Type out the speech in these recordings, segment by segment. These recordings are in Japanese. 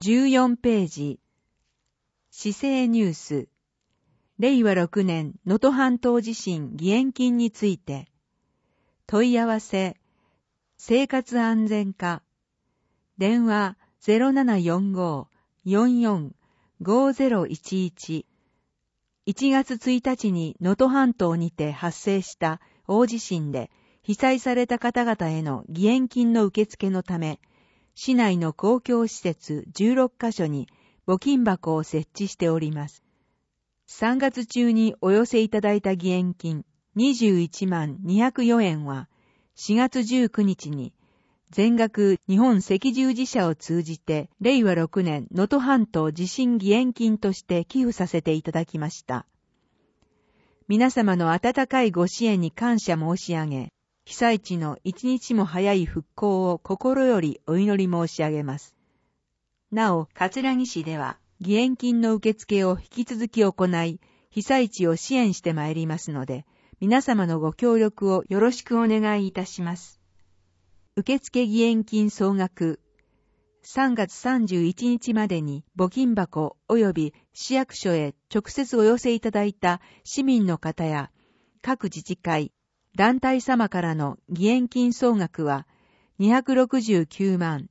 14ページ。市政ニュース。令和6年能登半島地震義援金について。問い合わせ。生活安全課。電話 0745-44-5011。1月1日に能登半島にて発生した大地震で被災された方々への義援金の受付のため、市内の公共施設16カ所に募金箱を設置しております。3月中にお寄せいただいた義援金21万204円は4月19日に全額日本赤十字社を通じて令和6年能登半島地震義援金として寄付させていただきました。皆様の温かいご支援に感謝申し上げ、被災地の一日も早い復興を心よりお祈り申し上げます。なお、葛城市では義援金の受付を引き続き行い、被災地を支援してまいりますので、皆様のご協力をよろしくお願いいたします。受付義援金総額、3月31日までに募金箱及び市役所へ直接お寄せいただいた市民の方や各自治会、団体様からの義援金総額は269万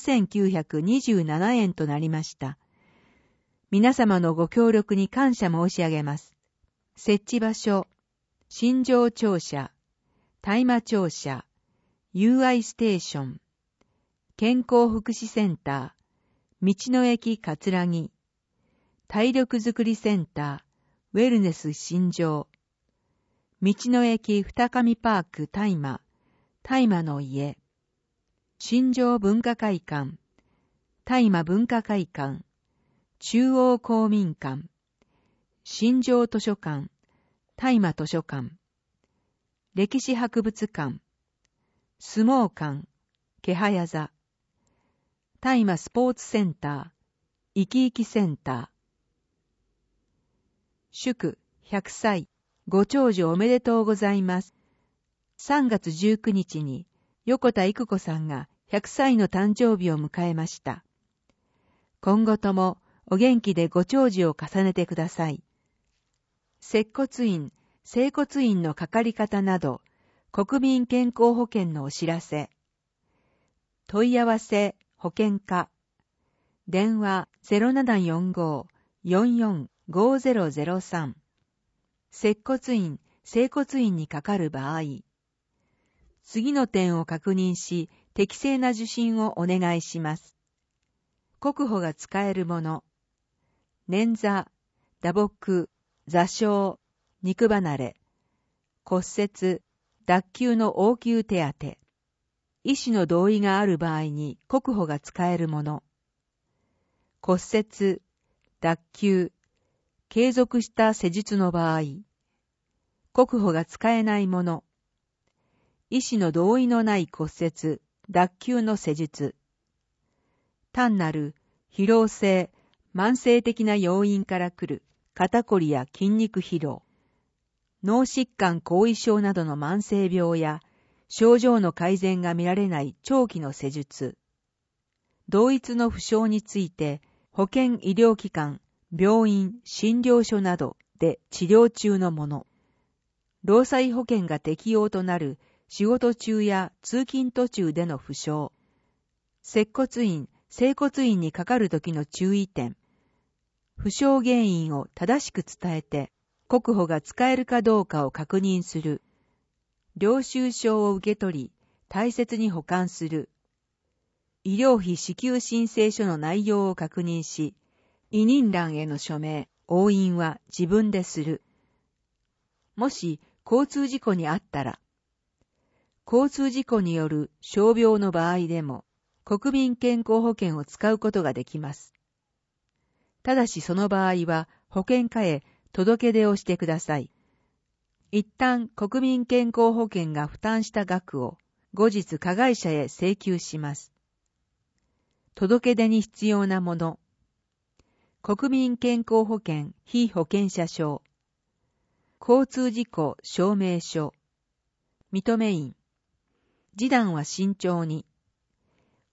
7927円となりました。皆様のご協力に感謝申し上げます。設置場所、新庄庁舎、大麻庁舎、UI ステーション、健康福祉センター、道の駅葛城、体力づくりセンター、ウェルネス新庄、道の駅二上パーク大麻、大麻の家、新庄文化会館、大麻文化会館、中央公民館、新庄図書館、大麻図書館、歴史博物館、相撲館、気早座、大麻スポーツセンター、生き生きセンター。祝100歳、ご長寿おめでとうございます。3月19日に横田育子さんが100歳の誕生日を迎えました。今後ともお元気でご長寿を重ねてください。接骨院、整骨院のかかり方など、国民健康保険のお知らせ。問い合わせ、保険課。電話 0745-44-5003。接骨院、整骨院にかかる場合。次の点を確認し、適正な受診をお願いします。国保が使えるもの。捻挫、打撲、挫傷、肉離れ、骨折、脱臼の応急手当。医師の同意がある場合に国保が使えるもの。骨折、脱臼、継続した施術の場合。国保が使えないもの。医師の同意のない骨折、脱臼の施術。単なる疲労性、慢性的な要因から来る肩こりや筋肉疲労。脳疾患後遺症などの慢性病や症状の改善が見られない長期の施術。同一の負傷について保健医療機関、病院、診療所などで治療中のもの。労災保険が適用となる仕事中や通勤途中での負傷。接骨院、整骨院にかかるときの注意点。負傷原因を正しく伝えて、国保が使えるかどうかを確認する。領収書を受け取り、大切に保管する。医療費支給申請書の内容を確認し、委任欄への署名、押印は自分でする。もし交通事故にあったら、交通事故による傷病の場合でも、国民健康保険を使うことができます。ただしその場合は保険課へ届け出をしてください。一旦国民健康保険が負担した額を後日加害者へ請求します。届け出に必要なもの。国民健康保険被保険者証。交通事故証明書。認め印。示談は慎重に。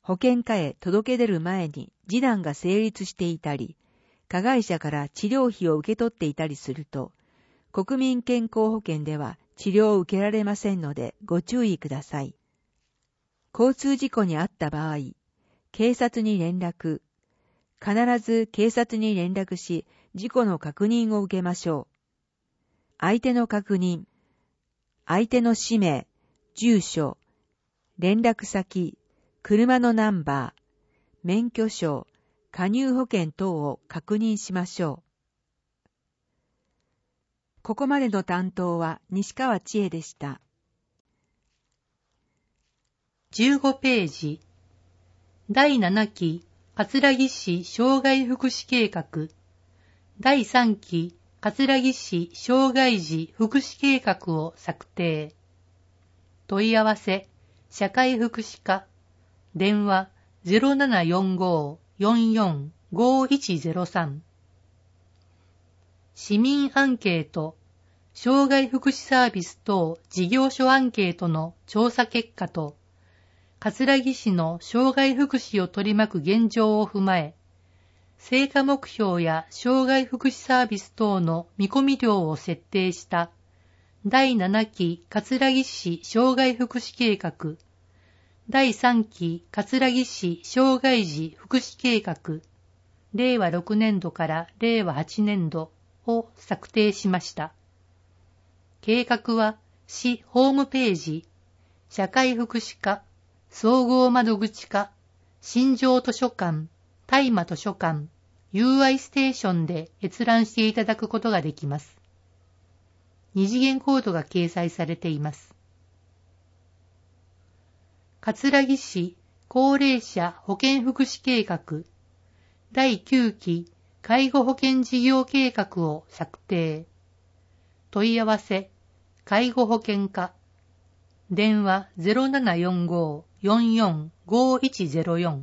保険課へ届け出る前に示談が成立していたり、加害者から治療費を受け取っていたりすると、国民健康保険では治療を受けられませんのでご注意ください。交通事故に遭った場合、警察に連絡、必ず警察に連絡し、事故の確認を受けましょう。相手の確認、相手の氏名、住所、連絡先、車のナンバー、免許証、加入保険等を確認しましょう。ここまでの担当は西川千恵でした。 15ページ。第7期葛城市障害福祉計画。第3期葛城市障害児福祉計画を策定。問い合わせ、社会福祉課。電話 0745-445103。市民アンケート、障害福祉サービス等事業所アンケートの調査結果と、葛城市の障害福祉を取り巻く現状を踏まえ、成果目標や障害福祉サービス等の見込み量を設定した第7期葛城市障害福祉計画、第3期葛城市障害児福祉計画、令和6年度から令和8年度を策定しました。計画は市ホームページ、社会福祉課、総合窓口課、新庄図書館、大麻図書館、UI ステーションで閲覧していただくことができます。二次元コードが掲載されています。葛城市高齢者保健福祉計画、第9期介護保険事業計画を策定。問い合わせ、介護保険課。電話 0745-445104。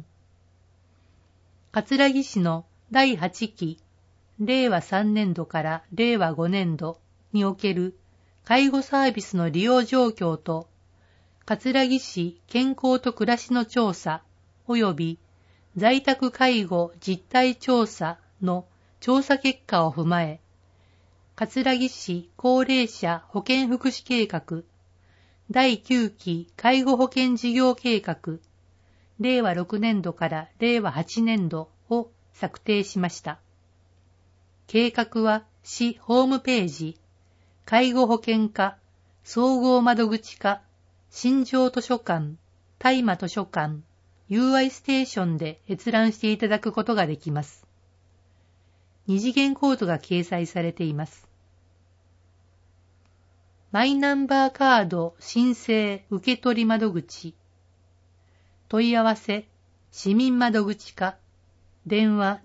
葛城市の第8期、令和3年度から令和5年度における介護サービスの利用状況と、葛城市健康と暮らしの調査及び在宅介護実態調査の調査結果を踏まえ、葛城市高齢者保健福祉計画、第9期介護保険事業計画、令和6年度から令和8年度を策定しました。計画は市ホームページ、介護保険課、総合窓口課、新庄図書館、大麻図書館、UI ステーションで閲覧していただくことができます。二次元コードが掲載されています。マイナンバーカード申請受取窓口。問い合わせ、市民窓口課。電話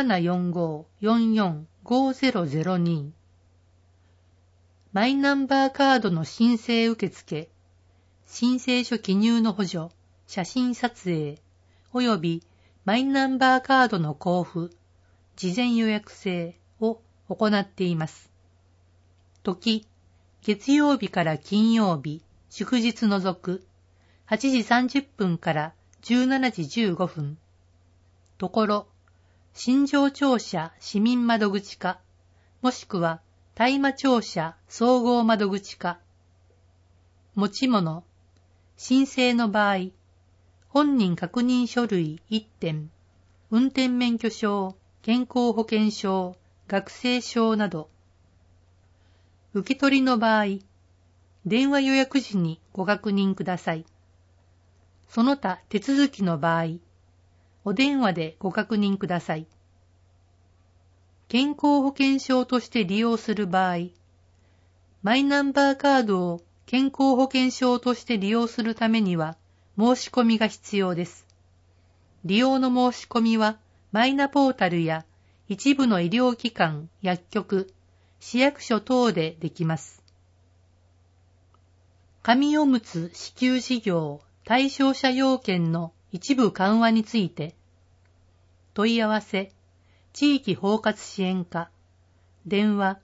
0745-445002。マイナンバーカードの申請受付、申請書記入の補助、写真撮影、及びマイナンバーカードの交付、事前予約制を行っています。時、月曜日から金曜日、祝日除く、8時30分から17時15分。ところ、新庄庁舎市民窓口課、もしくは大麻庁舎総合窓口課。持ち物、申請の場合、本人確認書類1点、運転免許証、健康保険証、学生証など。受け取りの場合、電話予約時にご確認ください。その他手続きの場合、お電話でご確認ください。健康保険証として利用する場合、マイナンバーカードを健康保険証として利用するためには申し込みが必要です。利用の申し込みはマイナポータルや一部の医療機関、薬局、市役所等でできます。紙おむつ支給事業対象者要件の一部緩和について、問い合わせ、地域包括支援課、電話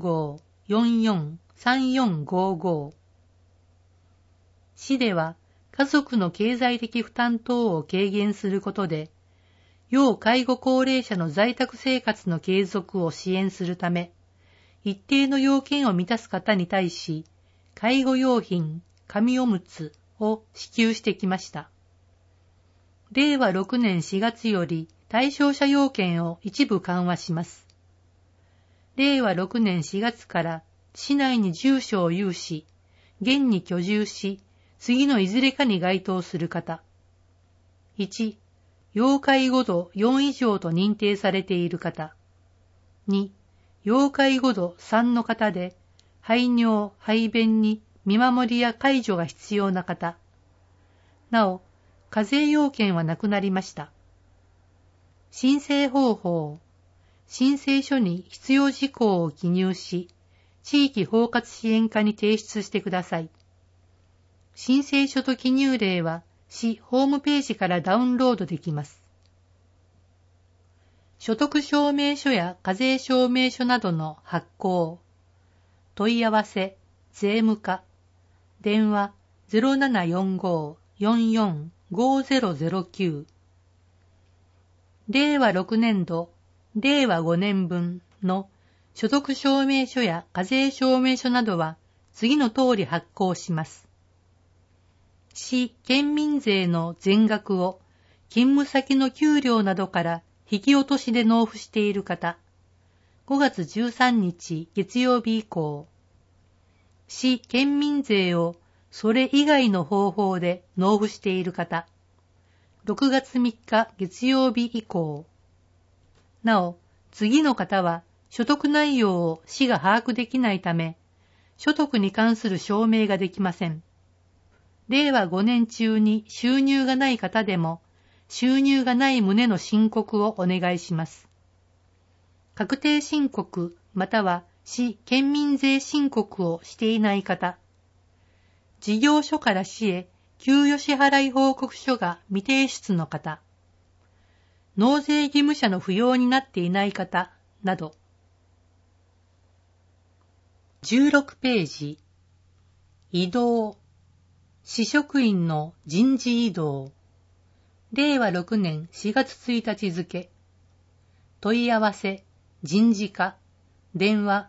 0745-443455。市では家族の経済的負担等を軽減することで、要介護高齢者の在宅生活の継続を支援するため、一定の要件を満たす方に対し、介護用品、紙おむつを支給してきました。令和6年4月より対象者要件を一部緩和します。令和6年4月から市内に住所を有し、現に居住し、次のいずれかに該当する方。1、要介護度4以上と認定されている方。2、要介護度3の方で、排尿・排便に見守りや介助が必要な方。なお、課税要件はなくなりました。申請方法。申請書に必要事項を記入し、地域包括支援課に提出してください。申請書と記入例は、市ホームページからダウンロードできます。所得証明書や課税証明書などの発行。問い合わせ、税務課。電話 0745-445009。令和6年度、令和5年分の所得証明書や課税証明書などは次の通り発行します。市県民税の全額を勤務先の給料などから引き落としで納付している方、5月13日月曜日以降、市県民税をそれ以外の方法で納付している方、6月3日月曜日以降、なお、次の方は所得内容を市が把握できないため、所得に関する証明ができません。令和5年中に収入がない方でも、収入がない旨の申告をお願いします。確定申告または市県民税申告をしていない方、事業所から市へ給与支払い報告書が未提出の方、納税義務者の扶養になっていない方など。16ページ、異動。市職員の人事異動。令和6年4月1日付。問い合わせ、人事課。電話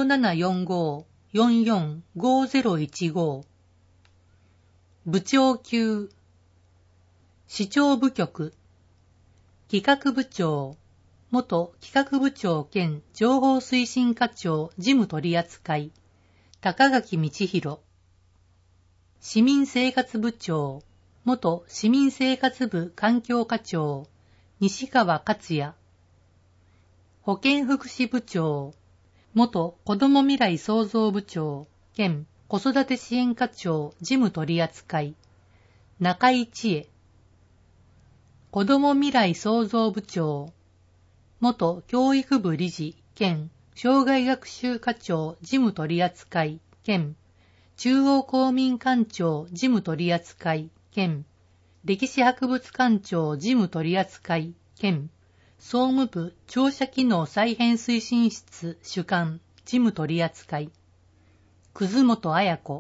0745-445015。部長級。市長部局。企画部長。元企画部長兼情報推進課長事務取扱。高垣道弘。市民生活部長、元市民生活部環境課長、西川克也。保健福祉部長、元子ども未来創造部長、兼子育て支援課長事務取扱。中井千恵。子ども未来創造部長、元教育部理事兼障害学習課長事務取扱兼中央公民館長事務取扱兼歴史博物館長事務取扱兼総務部庁舎機能再編推進室主幹事務取扱葛本彩子。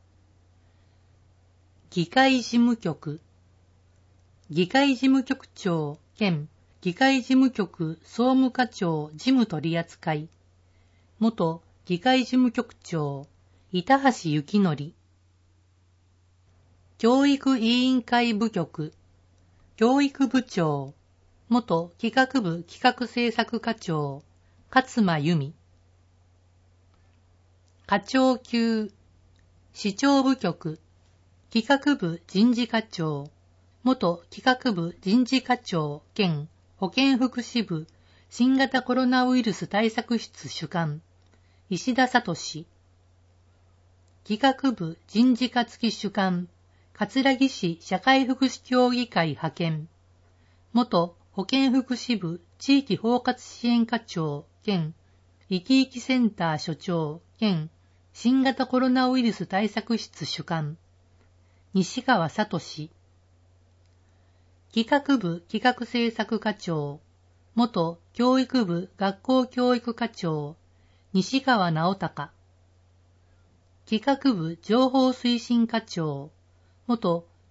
議会事務局議会事務局長兼議会事務局総務課長事務取扱元議会事務局長板橋幸則。教育委員会部局教育部長元企画部企画政策課長勝間由美。課長級市長部局企画部人事課長元企画部人事課長兼保健福祉部新型コロナウイルス対策室主幹石田聡。企画部人事課付主幹葛城市社会福祉協議会派遣元保健福祉部地域包括支援課長兼生き生きセンター所長兼新型コロナウイルス対策室主幹西川聡。企画部企画政策課長元教育部学校教育課長西川直隆。企画部情報推進課長元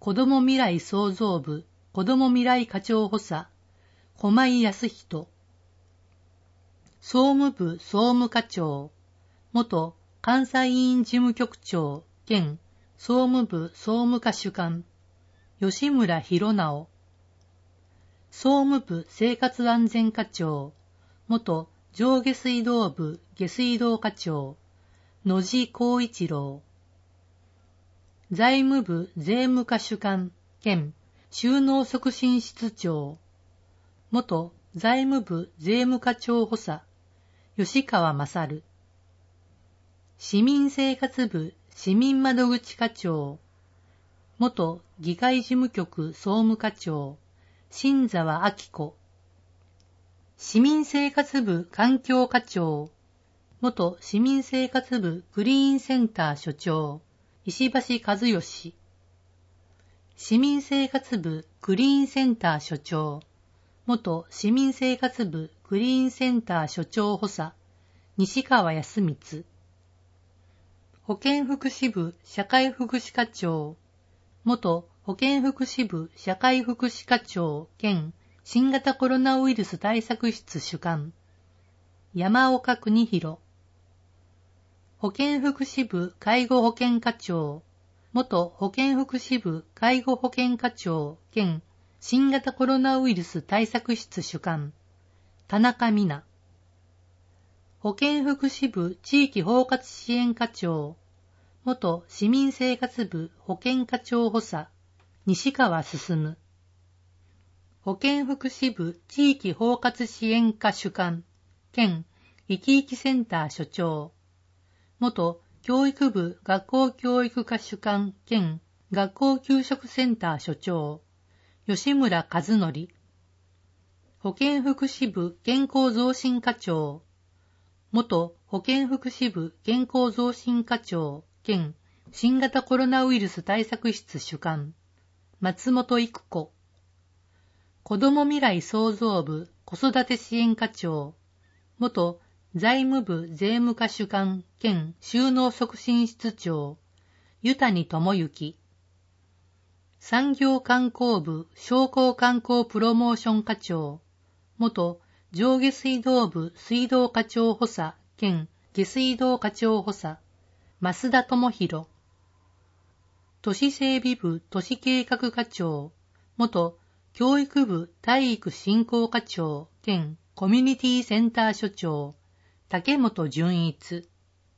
子ども未来創造部子ども未来課長補佐、駒井康人。総務部総務課長、元関西委員事務局長兼総務部総務課主幹、吉村博直。総務部生活安全課長、元上下水道部下水道課長、野地光一郎。財務部税務課主幹兼収納促進室長、元財務部税務課長補佐、吉川勝。市民生活部市民窓口課長、元議会事務局総務課長、新沢明子。市民生活部環境課長、元市民生活部クリーンセンター所長、石橋和義。市民生活部クリーンセンター所長、元市民生活部クリーンセンター所長補佐、西川康光。保健福祉部社会福祉課長、元保健福祉部社会福祉課長兼新型コロナウイルス対策室主幹、山岡邦弘。保健福祉部介護保険課長、元保健福祉部介護保険課長兼新型コロナウイルス対策室主幹、田中美奈。保健福祉部地域包括支援課長、元市民生活部保健課長補佐、西川進。保健福祉部地域包括支援課主幹、兼生き生きセンター所長、元教育部学校教育課主幹兼学校給食センター所長、吉村和則。保健福祉部健康増進課長、元保健福祉部健康増進課長兼新型コロナウイルス対策室主幹、松本育子。子ども未来創造部子育て支援課長、元財務部税務課主幹兼収納促進室長、湯谷智之。産業観光部商工観光プロモーション課長、元上下水道部水道課長補佐兼下水道課長補佐、増田智弘。都市整備部都市計画課長、元教育部体育振興課長兼コミュニティセンター所長、竹本純一。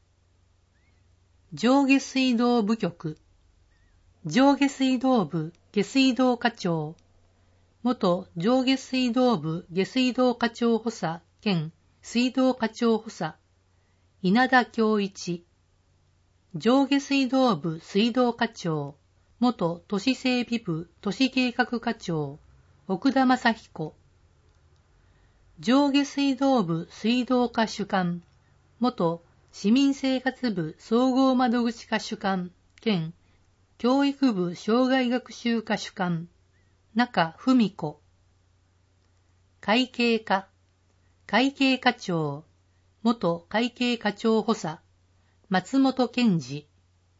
上下水道部局、上下水道部下水道課長、元上下水道部下水道課長補佐兼水道課長補佐、稲田恭一。上下水道部水道課長、元都市整備部都市計画課長、奥田正彦。上下水道部水道課主幹、元市民生活部総合窓口課主幹兼教育部障害学習課主幹、中文子。会計課、会計課長、元会計課長補佐、松本健二。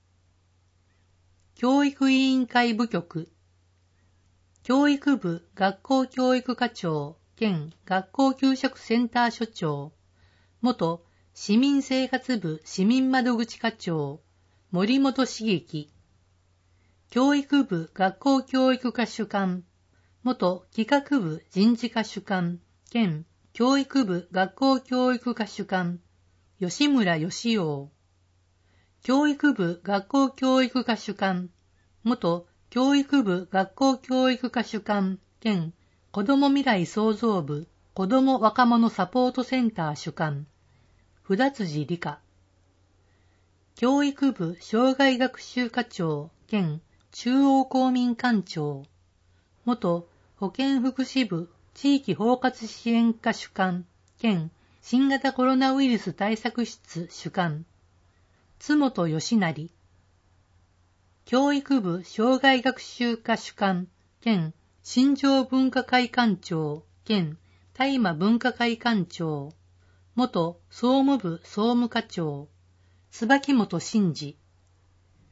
教育委員会部局、教育部学校教育課長兼学校給食センター所長、元市民生活部市民窓口課長、森本茂樹。教育部学校教育課主幹、元企画部人事課主幹兼教育部学校教育課主幹、吉村義雄。教育部学校教育課主幹、元教育部学校教育課主幹兼子ども未来創造部子ども若者サポートセンター主幹、札辻理香。教育部障害学習課長兼中央公民館長、元保健福祉部地域包括支援課主幹兼新型コロナウイルス対策室主幹、津本義成。教育部障害学習課主幹兼新庄文化会館長兼大麻文化会館長、元総務部総務課長、椿本真二。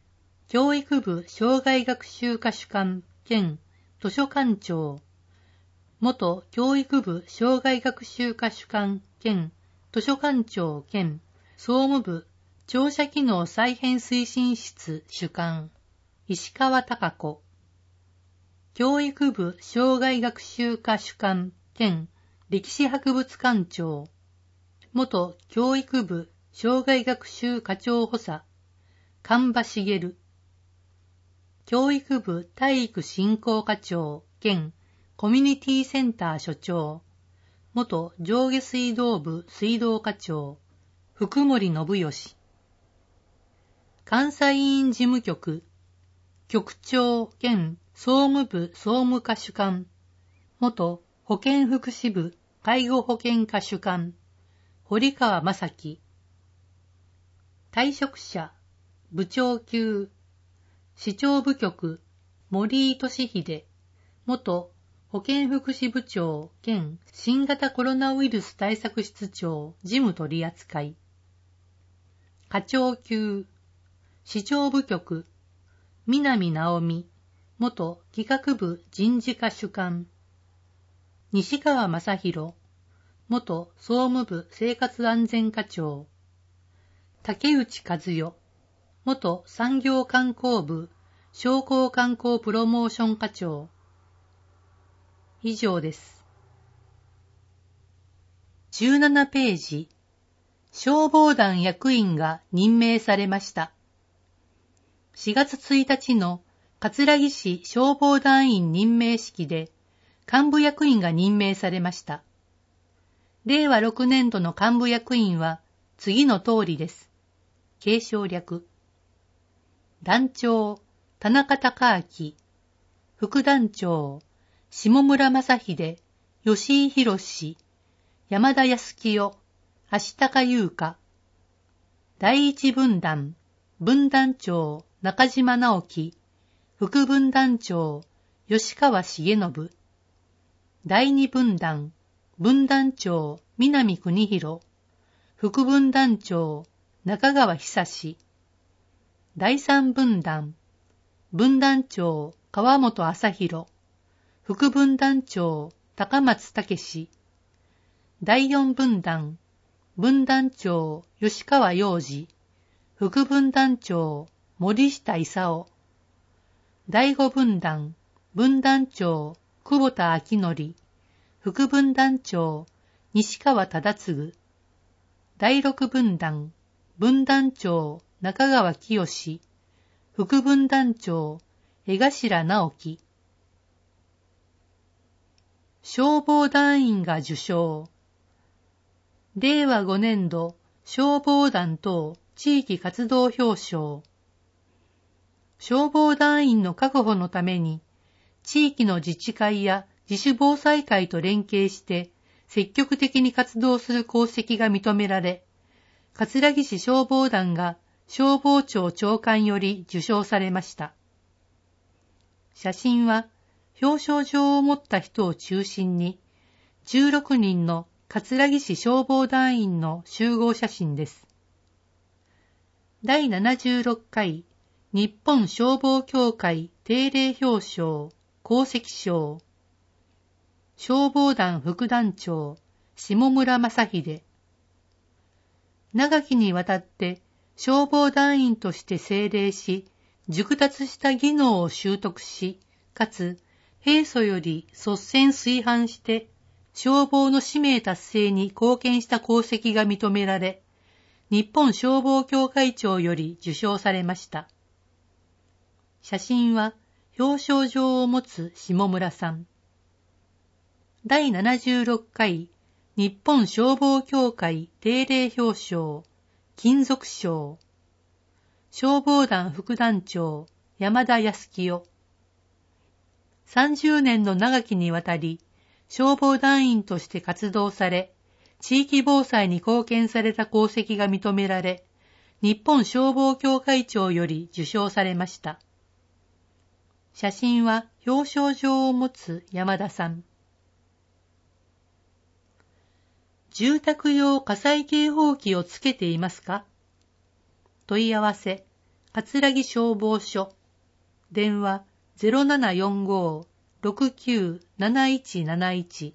教育部生涯学習科主幹兼図書館長、元教育部生涯学習科主幹兼図書館長兼総務部聴者機能再編推進室主幹、石川貴子。教育部生涯学習科主幹兼歴史博物館長、元教育部生涯学習課長補佐、神場茂。教育部体育振興課長兼コミュニティセンター所長、元上下水道部水道課長、福森信義。監査委員事務局、局長兼総務部総務課主幹、元保健福祉部介護保険課主幹、堀川正樹。退職者、部長級、市長部局、森井俊秀、元保健福祉部長兼新型コロナウイルス対策室長事務取扱い。課長級、市長部局、南直美、元企画部人事課主幹。西川正宏、元総務部生活安全課長。竹内和代、元産業観光部商工観光プロモーション課長。以上です。17ページ。消防団役員が任命されました。4月1日の葛城市消防団員任命式で幹部役員が任命されました。令和6年度の幹部役員は次の通りです。継承略。団長、田中孝明。副団長、下村正秀、吉井博、山田康清、足高優香。第一分団、分団長、中島直樹。副分団長、吉川重信。第二分団、分団長、南国広。副分団長、中川久志。第三分団、分団長、川本朝弘。副分団長、高松武史。第四分団、分団長、吉川洋二。副分団長、森下勲。第五分団、分団長、久保田明則。副分団長、西川忠次。第六分団、分団長、中川清。副分団長、江頭直樹。消防団員が受賞。令和5年度消防団等地域活動表彰。消防団員の確保のために、地域の自治会や自主防災会と連携して積極的に活動する功績が認められ、葛城市消防団が消防庁長官より受賞されました。写真は表彰状を持った人を中心に、16人の葛城市消防団員の集合写真です。第76回日本消防協会定例表彰功績賞。消防団副団長、下村正秀。長きにわたって消防団員として精励し、熟達した技能を習得し、かつ平素より率先垂範して消防の使命達成に貢献した功績が認められ、日本消防協会長より受賞されました。写真は表彰状を持つ下村さん。第76回日本消防協会定例表彰金属賞。消防団副団長山田康清。30年の長きにわたり消防団員として活動され、地域防災に貢献された功績が認められ、日本消防協会長より受賞されました。写真は表彰状を持つ山田さん。住宅用火災警報器をつけていますか？問い合わせ、 葛城消防署、電話0745-697171。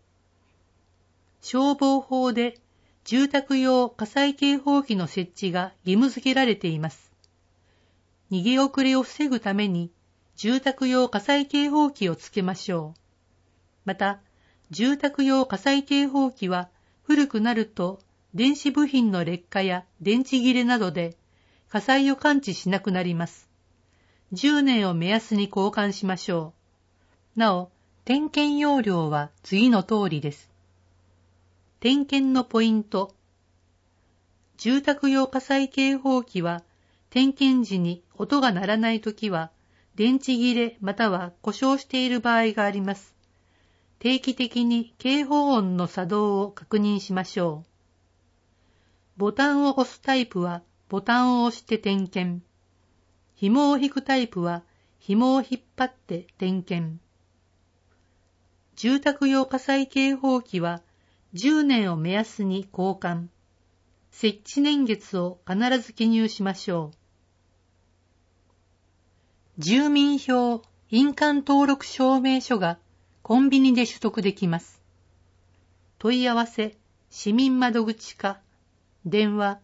消防法で住宅用火災警報器の設置が義務付けられています。逃げ遅れを防ぐために住宅用火災警報器をつけましょう。また、住宅用火災警報器は古くなると電子部品の劣化や電池切れなどで火災を感知しなくなります。10年を目安に交換しましょう。なお、点検要領は次の通りです。点検のポイント。住宅用火災警報器は点検時に音が鳴らないときは電池切れまたは故障している場合があります。定期的に警報音の作動を確認しましょう。ボタンを押すタイプはボタンを押して点検。紐を引くタイプは紐を引っ張って点検。住宅用火災警報器は10年を目安に交換。設置年月を必ず記入しましょう。住民票、印鑑登録証明書がコンビニで取得できます。問い合わせ、市民窓口課、電話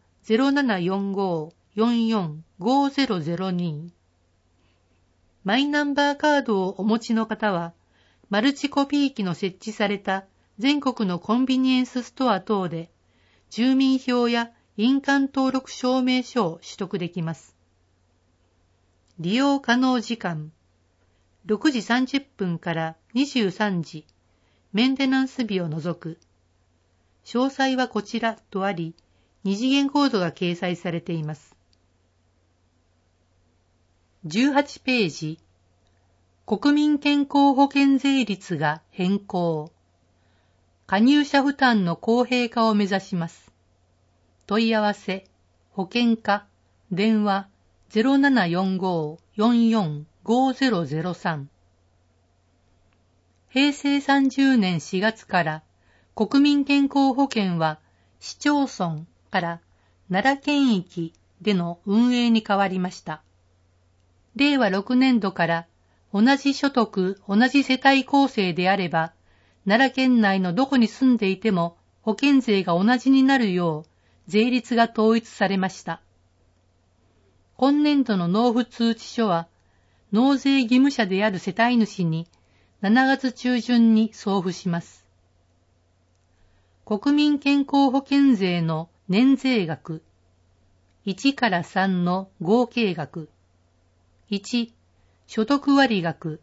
0745-445002。マイナンバーカードをお持ちの方は、マルチコピー機の設置された全国のコンビニエンスストア等で、住民票や印鑑登録証明書を取得できます。利用可能時間、6時30分から23時、メンテナンス日を除く。詳細はこちらとあり、二次元コードが掲載されています。18ページ、国民健康保険税率が変更。加入者負担の公平化を目指します。問い合わせ、保険課、電話0745-445003。平成30年4月から国民健康保険は市町村から奈良県域での運営に変わりました。令和6年度から同じ所得、同じ世帯構成であれば、奈良県内のどこに住んでいても保険税が同じになるよう税率が統一されました。今年度の納付通知書は、納税義務者である世帯主に7月中旬に送付します。国民健康保険税の年税額、1から3の合計額、1、所得割額、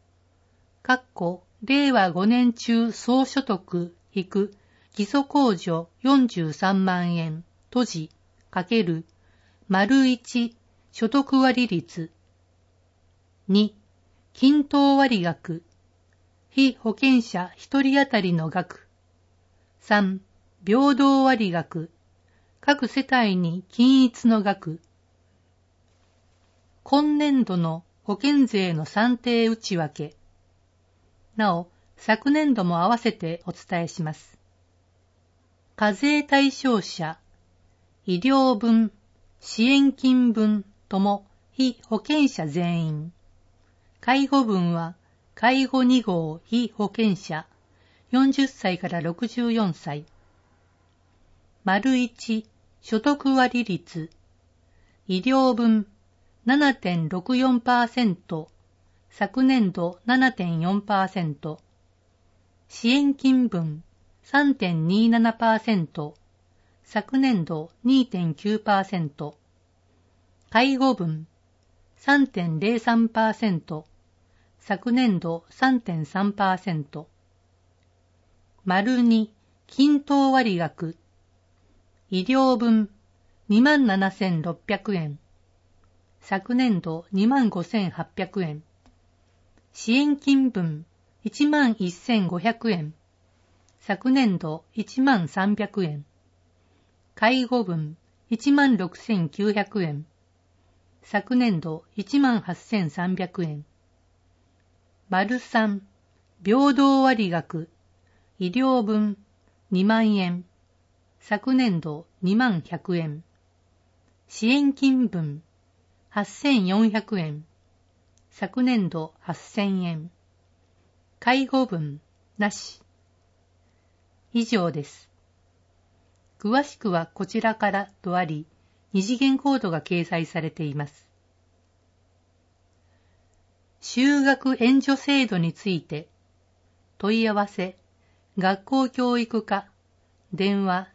令和5年中総所得引く基礎控除43万円、閉じ、×、1、所得割率。2、均等割額。被保険者1人当たりの額。3、平等割額。各世帯に均一の額。今年度の保険税の算定内訳。なお、昨年度も合わせてお伝えします。課税対象者、医療分、支援金分とも被保険者全員。介護分は介護2号被保険者、40歳から64歳。1、所得割率。医療分 7.64%、昨年度 7.4%。支援金分 3.27%、昨年度 2.9%。介護分 3.03%、昨年度 3.3%。2、均等割額。医療分 27,600 円。昨年度 25,800 円。支援金分 11,500 円。昨年度 13,300 円。介護分 16,900 円。昨年度 18,300 円。3、平等割額。医療分2万円。昨年度2万100円。支援金分 8400円。昨年度8000円。介護分なし。以上です。詳しくはこちらからとあり、二次元コードが掲載されています。就学援助制度について、問い合わせ、学校教育課、電話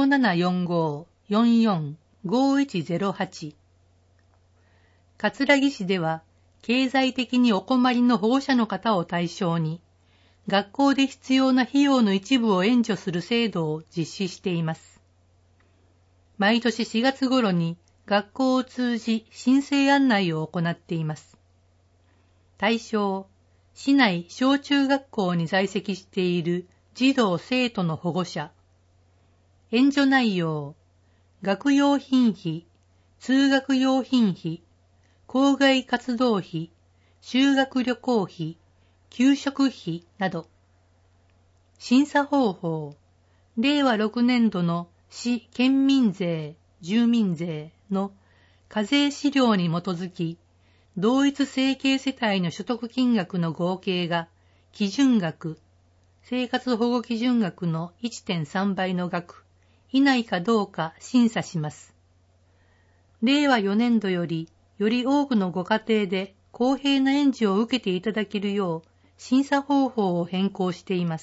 0745-44-5108。葛城市では、経済的にお困りの保護者の方を対象に、学校で必要な費用の一部を援助する制度を実施しています。毎年4月頃に学校を通じ申請案内を行っています。対象、市内小中学校に在籍している児童生徒の保護者。援助内容、学用品費、通学用品費、校外活動費、修学旅行費、給食費など。審査方法、令和6年度の市県民税、住民税の課税資料に基づき、同一生計世帯の所得金額の合計が基準額、生活保護基準額の 1.3 倍の額以内かどうか審査します。令和4年度より多くのご家庭で公平な援助を受けていただけるよう審査方法を変更しています。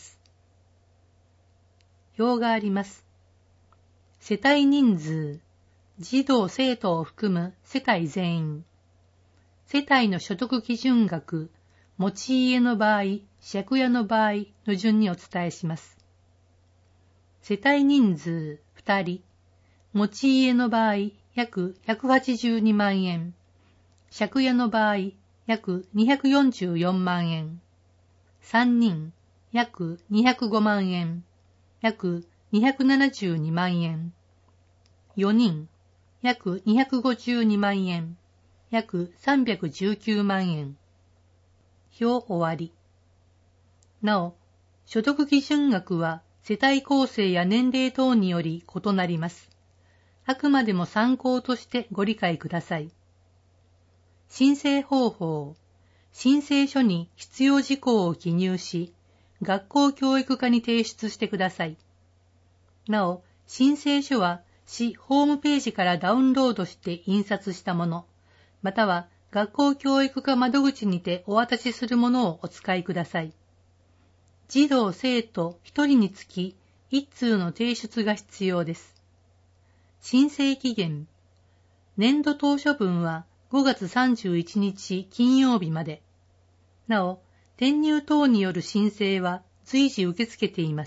表があります。世帯人数、児童生徒を含む世帯全員。世帯の所得基準額、持ち家の場合、借家の場合の順にお伝えします。世帯人数2人、持ち家の場合約182万円、借家の場合約244万円、3人約205万円、約272万円、4人約252万円、約319万円。表終わり。なお、所得基準額は世帯構成や年齢等により異なります。あくまでも参考としてご理解ください。申請方法。申請書に必要事項を記入し、学校教育課に提出してください。なお、申請書は市ホームページからダウンロードして印刷したもの、または学校教育課窓口にてお渡しするものをお使いください。児童生徒1人につき1通の提出が必要です。申請期限。年度当初分は5月31日金曜日まで。なお、転入等による申請は随時受け付けています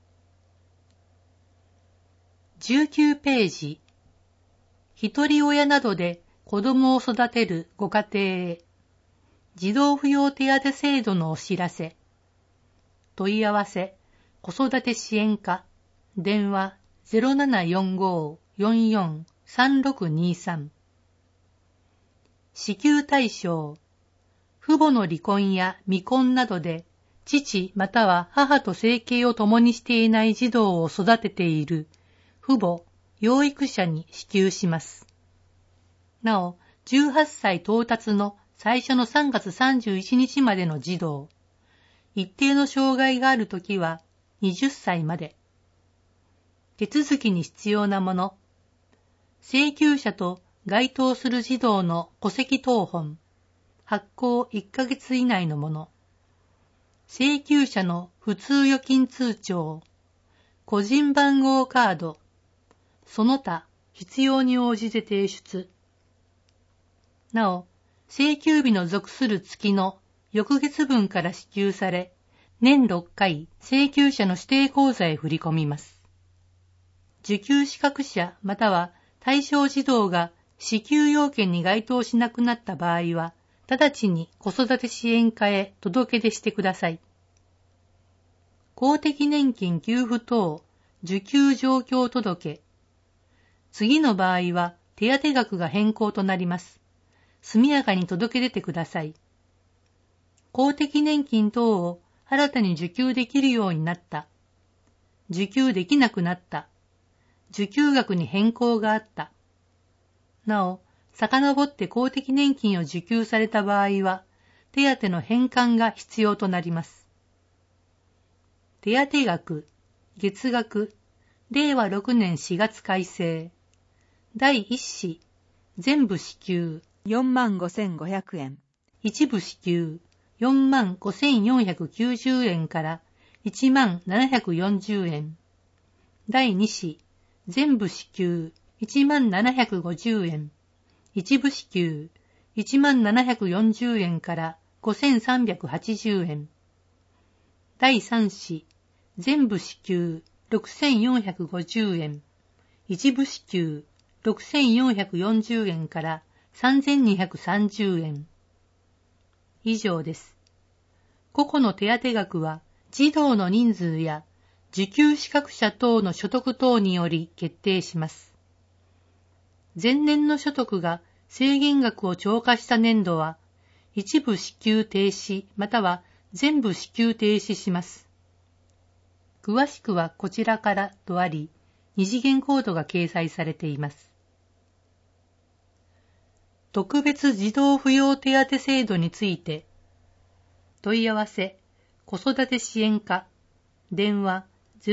。19ページ。一人親などで子供を育てるご家庭へ。児童扶養手当制度のお知らせ。問い合わせ、子育て支援課、電話0745-44-3623。支給対象、父母の離婚や未婚などで、父または母と生計を共にしていない児童を育てている父母、養育者に支給します。なお、18歳到達の最初の3月31日までの児童、一定の障害があるときは20歳まで。手続きに必要なもの、請求者と該当する児童の戸籍謄本、発行1ヶ月以内のもの、請求者の普通預金通帳、個人番号カード、その他必要に応じて提出。なお、請求日の属する月の翌月分から支給され、年6回請求者の指定口座へ振り込みます。受給資格者または対象児童が支給要件に該当しなくなった場合は、直ちに子育て支援課へ届け出してください。公的年金給付等受給状況届。次の場合は手当額が変更となります。速やかに届け出てください。公的年金等を新たに受給できるようになった。受給できなくなった。受給額に変更があった。なお、 遡って公的年金を受給された場合は、手当の返還が必要となります。手当額、月額、令和6年4月改正。第1子、全部支給、 45,500円。 一部支給、45,490円から1740円。第2子、全部支給、1750円。一部支給、1740円から5380円。第3子、全部支給、6450円。一部支給、6440円から3230円。以上です。個々の手当額は、児童の人数や受給資格者等の所得等により決定します。前年の所得が制限額を超過した年度は、一部支給停止または全部支給停止します。詳しくはこちらからとあり、二次元コードが掲載されています。特別児童扶養手当制度について、問い合わせ、子育て支援課、電話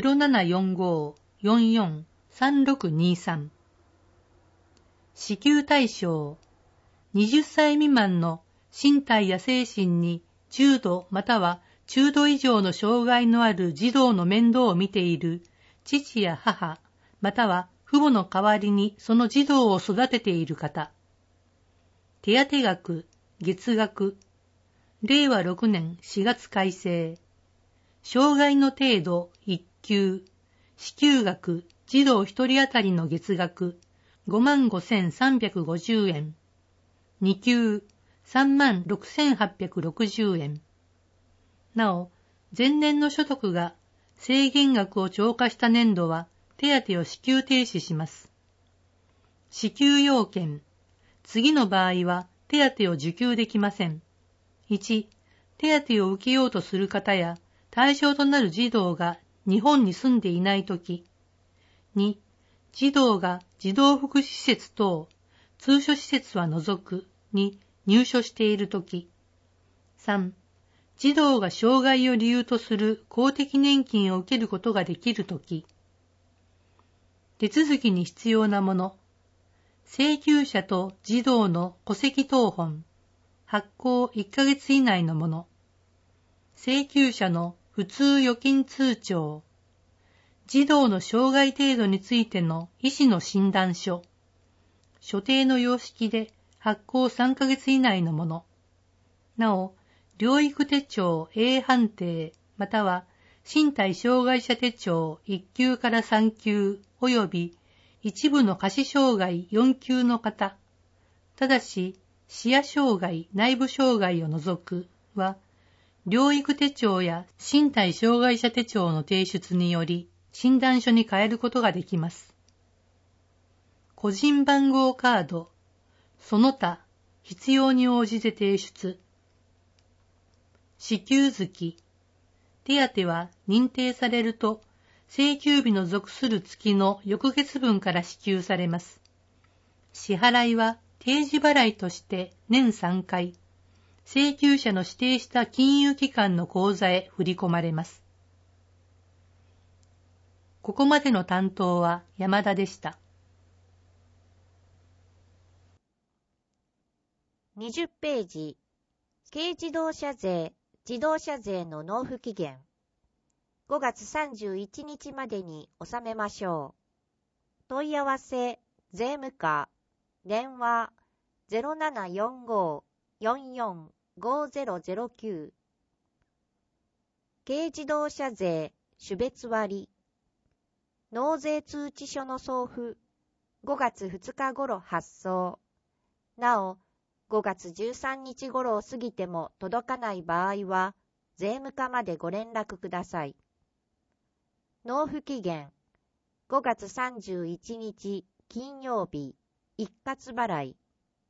0745-443623。支給対象、20歳未満の身体や精神に重度または中度以上の障害のある児童の面倒を見ている父や母、または父母の代わりにその児童を育てている方。手当額、月額、令和6年4月改正。障害の程度1級、支給額、児童1人当たりの月額、55,350円。2級、36,860円。なお、前年の所得が制限額を超過した年度は手当を支給停止します。支給要件。次の場合は手当を受給できません。1、手当を受けようとする方や対象となる児童が日本に住んでいないとき。2、児童が児童福祉施設等、通所施設は除くに入所しているとき。3、児童が障害を理由とする公的年金を受けることができるとき。手続きに必要なもの。請求者と児童の戸籍謄本。発行1ヶ月以内のもの。請求者の普通預金通帳。児童の障害程度についての医師の診断書。所定の様式で発行3ヶ月以内のもの。なお、療育手帳 A 判定または身体障害者手帳1級から3級及び一部の下肢障害4級の方、ただし視野障害、内部障害を除くは、療育手帳や身体障害者手帳の提出により診断書に変えることができます。個人番号カード、その他、必要に応じて提出。支給月、手当は認定されると、請求日の属する月の翌月分から支給されます。支払いは定時払いとして年3回、請求者の指定した金融機関の口座へ振り込まれます。ここまでの担当は山田でした。 20ページ、軽自動車税、自動車税の納付期限。5月31日までに納めましょう。問い合わせ、税務課、電話0745-445009。軽自動車税、種別割。納税通知書の送付、5月2日頃発送。なお、5月13日頃を過ぎても届かない場合は、税務課までご連絡ください。納付期限、5月31日金曜日、一括払い。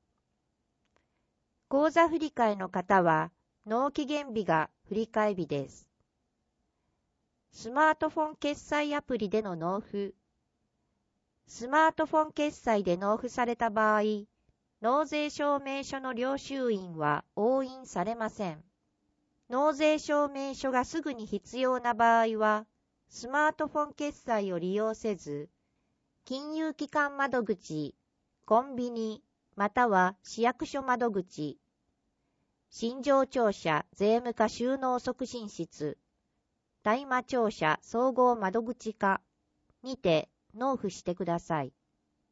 口座振替の方は、納期限日が振替日です。スマートフォン決済アプリでの納付。スマートフォン決済で納付された場合、 納税証明書の領収印は押印されません。納税証明書がすぐに必要な場合は、スマートフォン決済を利用せず、金融機関窓口、コンビニ、または市役所窓口、信条庁舎税務課収納促進室、大麻庁舎総合窓口課にて納付してください。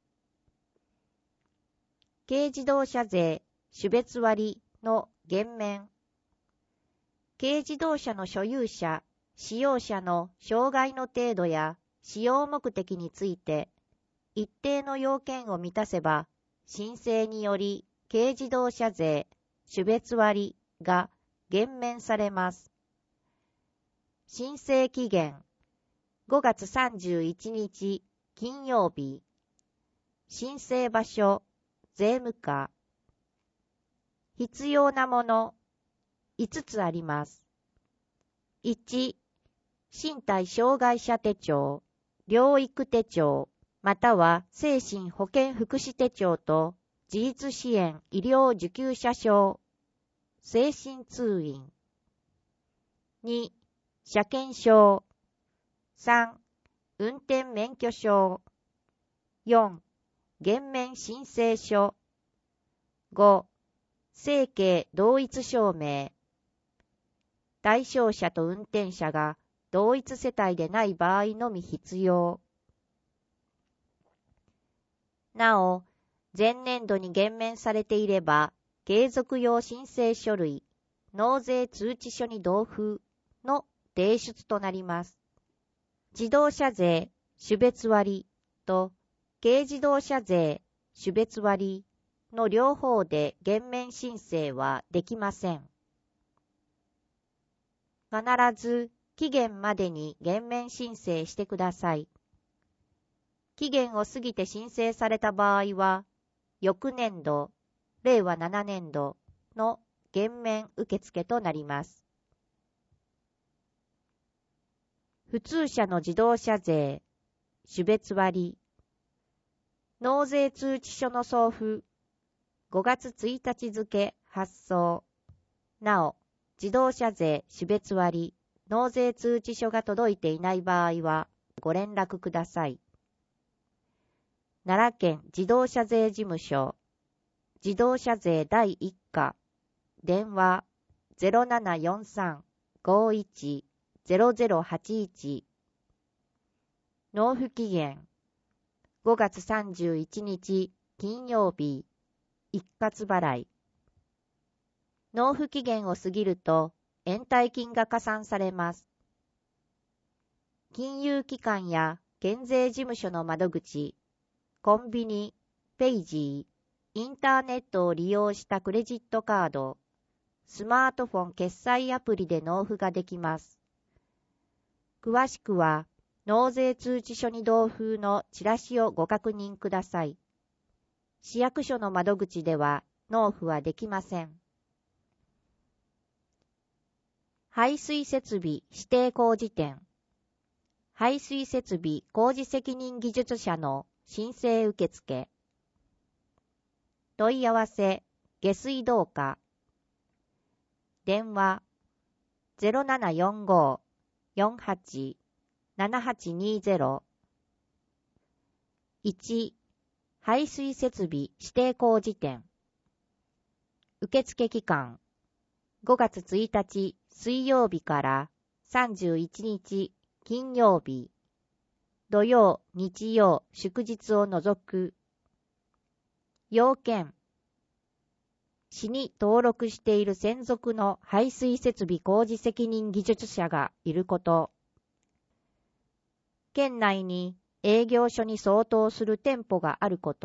軽自動車税種別割の減免。軽自動車の所有者、使用者の障害の程度や使用目的について、一定の要件を満たせば、申請により軽自動車税種別割が減免されます。申請期限5月31日金曜日。申請場所税務課。必要なもの5つあります。1、身体障害者手帳、療育手帳、または精神保健福祉手帳と自立支援医療受給者証、精神通院。2、車検証。3、運転免許証。4、減免申請書。5、生計同一証明。対象者と運転者が同一世帯でない場合のみ必要。なお、前年度に減免されていれば、継続用申請書類、納税通知書に同封の提出となります。自動車税種別割と軽自動車税種別割の両方で減免申請はできません。必ず期限までに減免申請してください。期限を過ぎて申請された場合は、翌年度、令和7年度の減免受付となります。普通車の自動車税種別割。納税通知書の送付5月1日付発送。なお、自動車税種別割納税通知書が届いていない場合はご連絡ください。奈良県自動車税事務所自動車税第1課電話 0743-510081 納付期限5月31日金曜日一括払い。納付期限を過ぎると延滞金が加算されます。金融機関や県税事務所の窓口、コンビニ、ペイジー、インターネットを利用したクレジットカード、スマートフォン決済アプリで納付ができます。詳しくは、納税通知書に同封のチラシをご確認ください。市役所の窓口では納付はできません。排水設備指定工事店。排水設備工事責任技術者の申請受付。問い合わせ、下水道課。電話、0745-48-7820。1、排水設備指定工事店。受付期間、5月1日水曜日から31日金曜日、土曜、日曜、祝日を除く。要件、市に登録している専属の排水設備工事責任技術者がいること。県内に営業所に相当する店舗があること。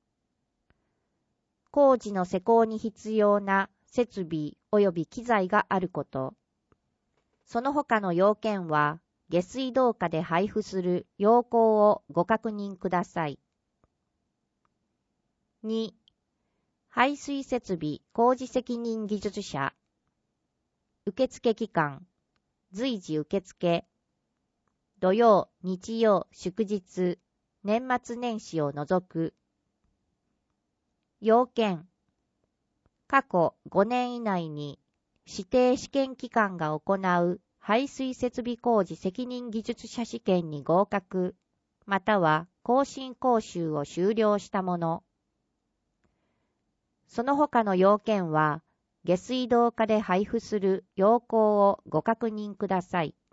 工事の施工に必要な設備及び機材があること。その他の要件は、下水道課で配布する要項をご確認ください。2、排水設備工事責任技術者。受付期間、随時受付。土曜、日曜、祝日、年末年始を除く。 要件。過去5年以内に指定試験機関が行う排水設備工事責任技術者試験に合格、または更新講習を修了したもの。その他の要件は、下水道課で配布する要項をご確認ください。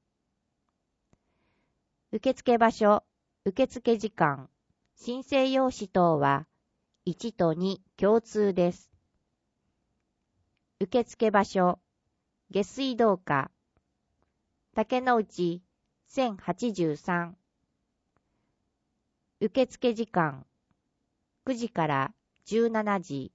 受付場所、受付時間、申請用紙等は1と2共通です。受付場所、下水道課、竹之内1083。受付時間、9時から17時。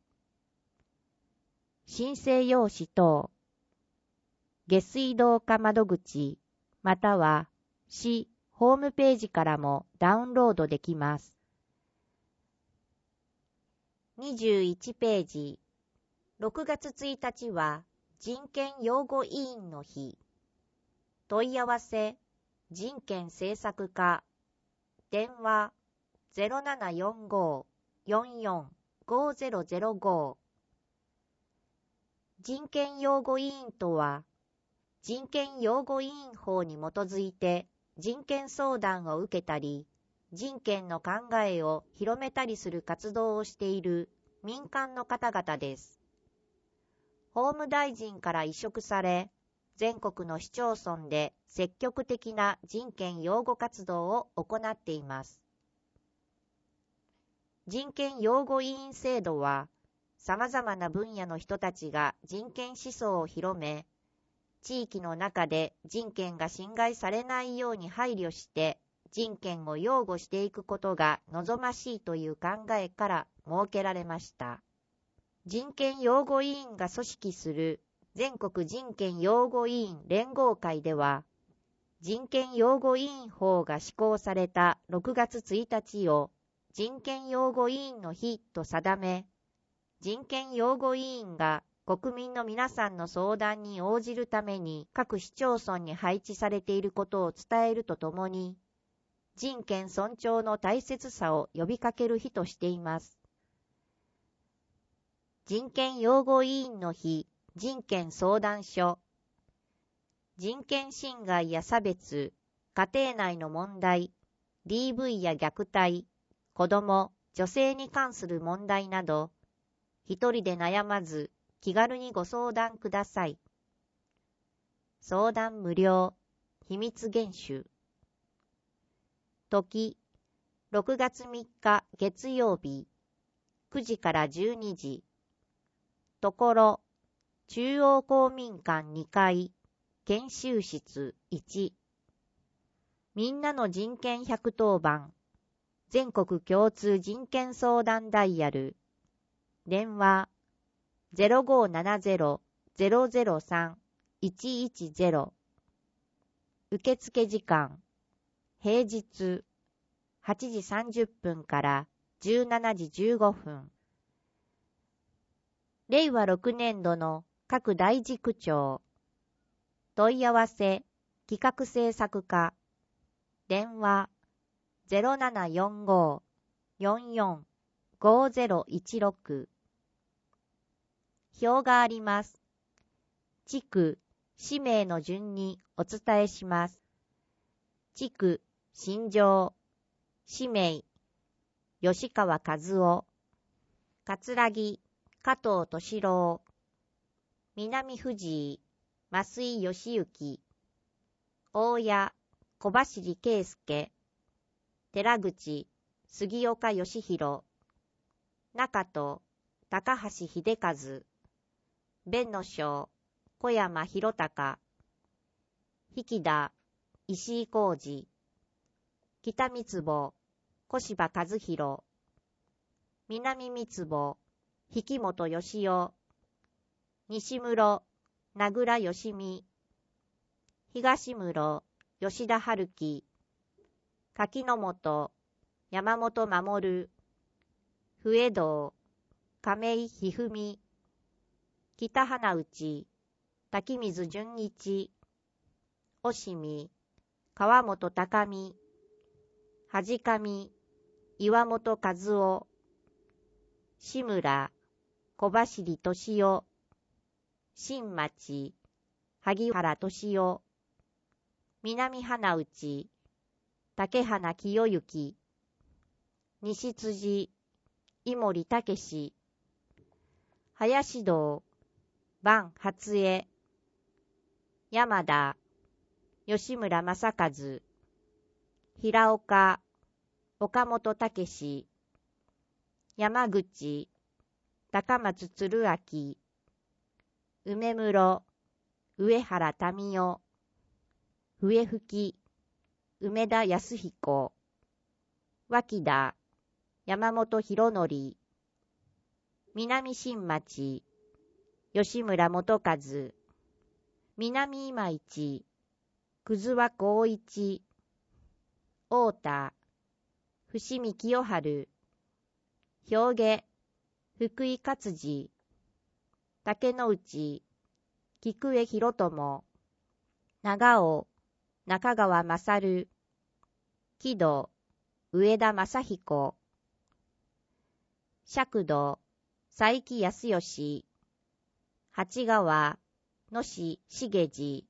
申請用紙等、下水道課窓口、または市ホームページからもダウンロードできます。21ページ。6月1日は人権擁護委員の日。問い合わせ、人権政策課、電話 0745-445005。人権擁護委員とは、人権擁護委員法に基づいて人権相談を受けたり、人権の考えを広めたりする活動をしている民間の方々です。法務大臣から委嘱され、全国の市町村で積極的な人権擁護活動を行っています。人権擁護委員制度は、様々な分野の人たちが人権思想を広め、地域の中で人権が侵害されないように配慮して人権を擁護していくことが望ましいという考えから設けられました。人権擁護委員が組織する全国人権擁護委員連合会では、人権擁護委員法が施行された6月1日を人権擁護委員の日と定め、人権擁護委員が国民の皆さんの相談に応じるために各市町村に配置されていることを伝えるとともに、人権尊重の大切さを呼びかける日としています。人権擁護委員の日、人権相談所。人権侵害や差別、家庭内の問題、DV や虐待、子ども、女性に関する問題など、一人で悩まず気軽にご相談ください。相談無料、秘密厳守。時、6月3日月曜日、9時から12時。ところ、中央公民館2階、研修室1。みんなの人権110番、全国共通人権相談ダイヤル。電話 0570-003-110。受付時間、平日8時30分から17時15分。令和6年度の各大地区長。問い合わせ、企画制作課。電話0745-445016。表があります。地区、氏名の順にお伝えします。地区、新庄。氏名、吉川和夫。葛城、加藤敏郎。南藤井、増井義行。大谷、小走圭介。寺口、杉岡義弘。中戸、高橋秀和。弁の省、小山弘隆。引田、石井浩二。北三坪、小柴和弘。南三坪、引本義雄。西室、名倉義美。東室、吉田春樹。柿の本、山本守。笛堂、亀井一二三。北花内、滝水純一。押見、川本高美。恥上、岩本和夫。 志村、小走俊夫、新町、萩原俊夫、南花内、竹花清之、西辻、井森武史、林堂、坂初江、山田、吉村正和、平岡、岡本武史、山口、高松鶴明、梅室、上原民夫、笛吹、梅田康彦、脇田、山本博則、南新町、吉村元和、南今市、葛和光一、太田、伏見清春、兵下、福井勝次、竹之内、菊江博友、長尾、中川勝、木戸、上田正彦、釈土、佐伯康義、八川、野志茂次、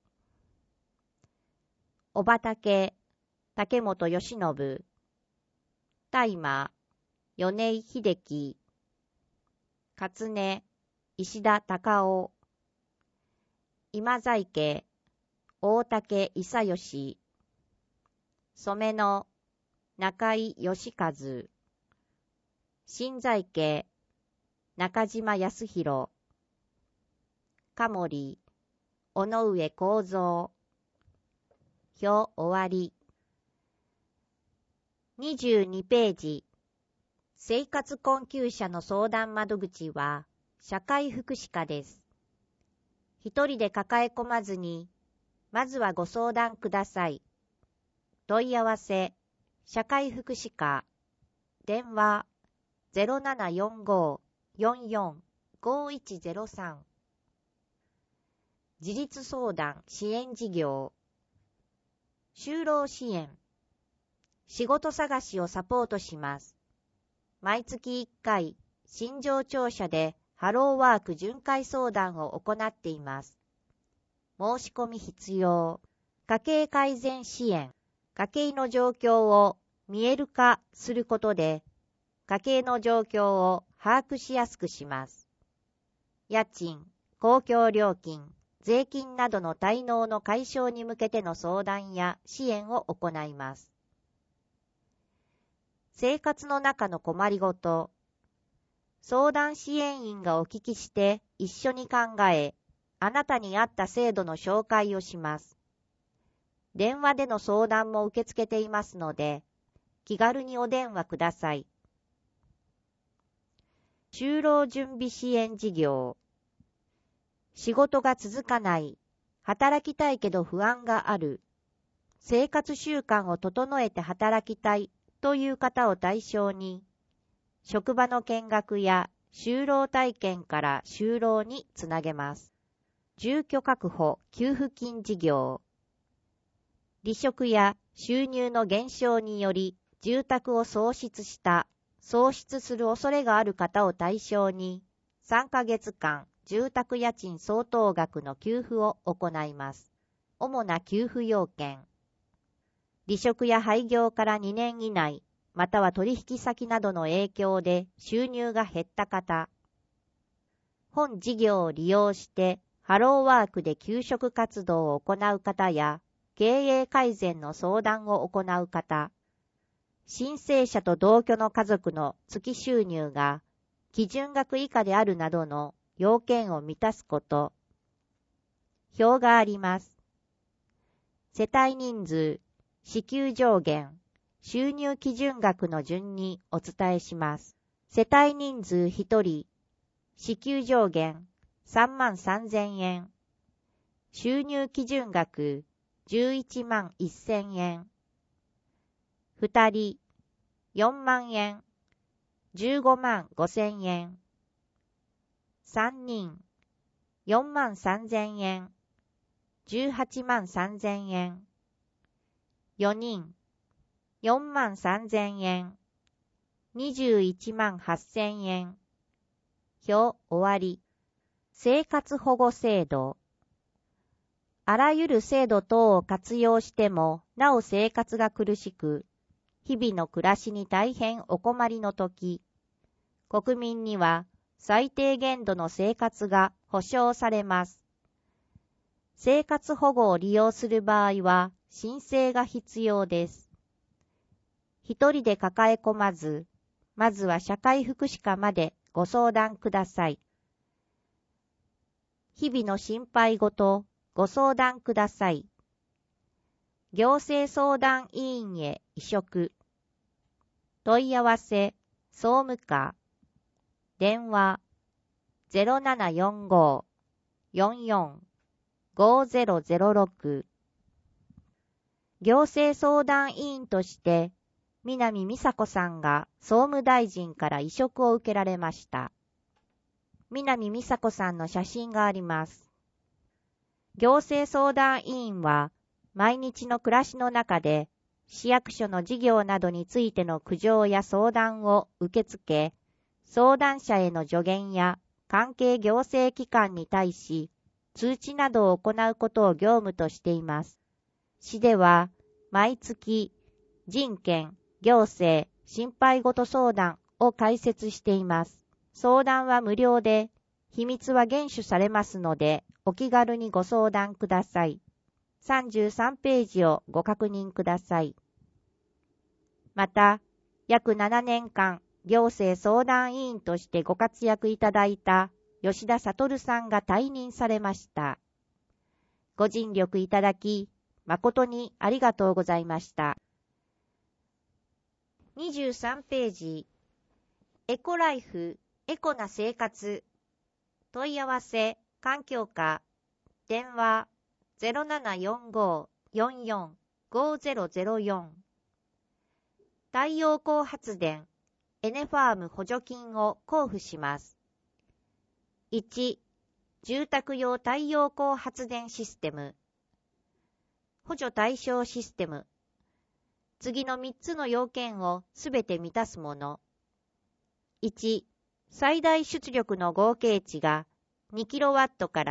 小畑、竹本義信、大麻、米井秀樹、勝根、石田隆夫、今在家、大竹久義、染野、中井義和、新在家、中島康弘、加森、尾上幸三、表終わり。22ページ。生活困窮者の相談窓口は社会福祉課です。一人で抱え込まずに、まずはご相談ください。問い合わせ、社会福祉課、電話 0745-44-5103 自立相談支援事業、就労支援、仕事探しをサポートします。毎月1回、身上庁舎でハローワーク巡回相談を行っています。申し込み必要。家計改善支援。家計の状況を見える化することで、家計の状況を把握しやすくします。家賃、公共料金、税金などの滞納の解消に向けての相談や支援を行います。生活の中の困りごと。相談支援員がお聞きして一緒に考え、あなたに合った制度の紹介をします。電話での相談も受け付けていますので、気軽にお電話ください。就労準備支援事業。仕事が続かない、働きたいけど不安がある、生活習慣を整えて働きたいという方を対象に、職場の見学や就労体験から就労につなげます。住居確保給付金事業。離職や収入の減少により住宅を喪失する恐れがある方を対象に、3ヶ月間住宅家賃相当額の給付を行います。主な給付要件。離職や廃業から2年以内、または取引先などの影響で収入が減った方。本事業を利用してハローワークで求職活動を行う方や、経営改善の相談を行う方。申請者と同居の家族の月収入が基準額以下であるなどの要件を満たすこと。表があります。世帯人数、支給上限、収入基準額の順にお伝えします。世帯人数1人、支給上限33,000円。収入基準額111,1000円。2人、40,000円。155,000円。3人、43,000円。183,000円。4人、43,000円。218,000円。 表終わり。生活保護制度。あらゆる制度等を活用しても、なお生活が苦しく、日々の暮らしに大変お困りのとき、国民には最低限度の生活が保障されます。生活保護を利用する場合は申請が必要です。一人で抱え込まず、まずは社会福祉課までご相談ください。日々の心配事、ご相談ください。行政相談委員へ移植。問い合わせ、総務課。電話、0745-44-5006。行政相談委員として、南美佐子さんが総務大臣から委嘱を受けられました。南美佐子さんの写真があります。行政相談委員は、毎日の暮らしの中で、市役所の事業などについての苦情や相談を受け付け、相談者への助言や関係行政機関に対し、通知などを行うことを業務としています。市では、毎月、人権、行政、心配事相談を開設しています。相談は無料で、秘密は厳守されますので、お気軽にご相談ください。33ページをご確認ください。また、約7年間、行政相談委員としてご活躍いただいた吉田悟さんが退任されました。ご尽力いただき、誠にありがとうございました。23ページ、エコライフ、エコな生活。問い合わせ、環境課。電話、0745-44-5004。太陽光発電、エネファーム補助金を交付します。1、住宅用太陽光発電システム。補助対象システム。次の3つの要件をすべて満たすもの。1、最大出力の合計値が 2kW から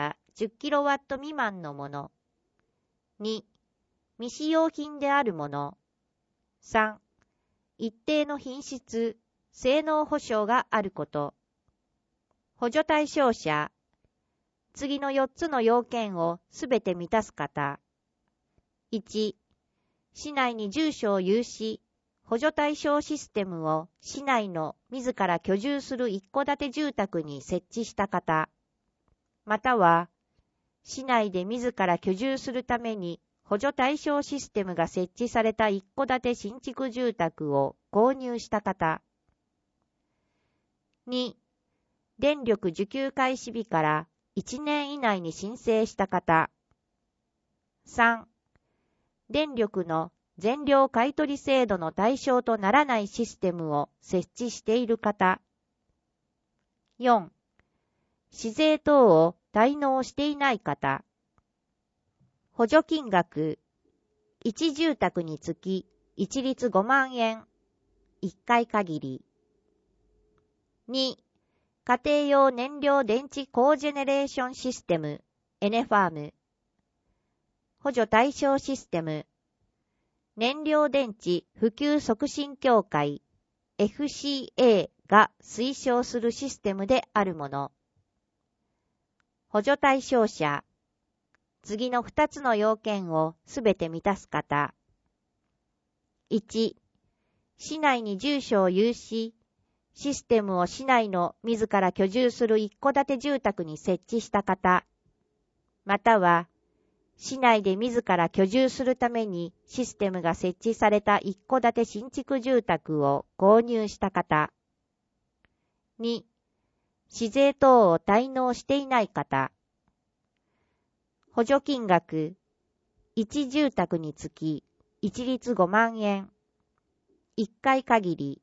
10kW 未満のもの。2、未使用品であるもの。3、一定の品質、性能保証があること。補助対象者。次の4つの要件をすべて満たす方。1、市内に住所を有し、補助対象システムを市内の自ら居住する一戸建て住宅に設置した方。または、市内で自ら居住するために補助対象システムが設置された一戸建て新築住宅を購入した方。2、電力受給開始日から1年以内に申請した方。3、電力の全量買取制度の対象とならないシステムを設置している方。4、市税等を滞納していない方。補助金額、1住宅につき一律5万円、1回限り。2、家庭用燃料電池コージェネレーションシステム、エネファーム。補助対象システム、燃料電池普及促進協会、FCA が推奨するシステムであるもの。補助対象者、次の2つの要件をすべて満たす方。1、市内に住所を有し、システムを市内の自ら居住する一戸建て住宅に設置した方。または、市内で自ら居住するためにシステムが設置された一戸建て新築住宅を購入した方。2、市税等を滞納していない方。補助金額、1住宅につき一律5万円、1回限り。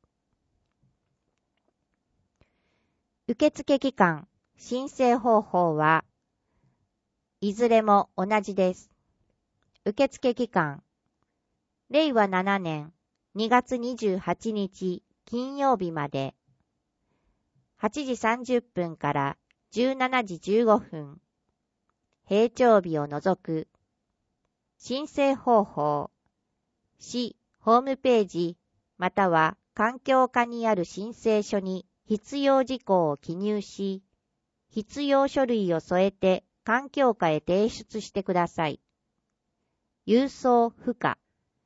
受付期間、申請方法はいずれも同じです。受付期間、令和7年2月28日金曜日まで。 8時30分から17時15分。閉庁日を除く。申請方法。市ホームページまたは環境課にある申請書に必要事項を記入し、必要書類を添えて環境課へ提出してください。郵送不可。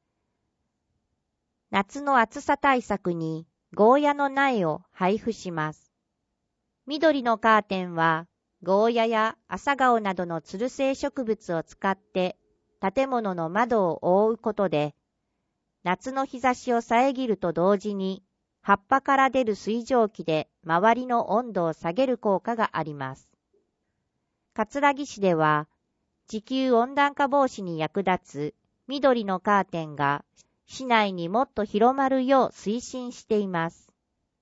夏の暑さ対策にゴーヤの苗を配布します。緑のカーテンはゴーヤや朝顔などのつる性植物を使って建物の窓を覆うことで、夏の日差しを遮ると同時に葉っぱから出る水蒸気で周りの温度を下げる効果があります。葛城市では地球温暖化防止に役立つ緑のカーテンが市内にもっと広まるよう推進しています。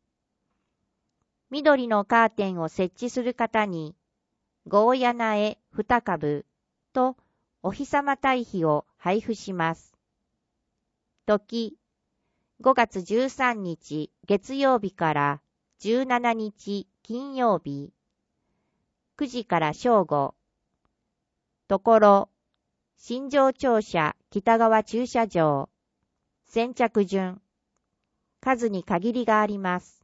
緑のカーテンを設置する方にゴーヤ苗2株とお日様堆肥を配布します。時、5月13日月曜日から17日金曜日、9時から正午。ところ、新庄庁舎北側駐車場。先着順。数に限りがあります。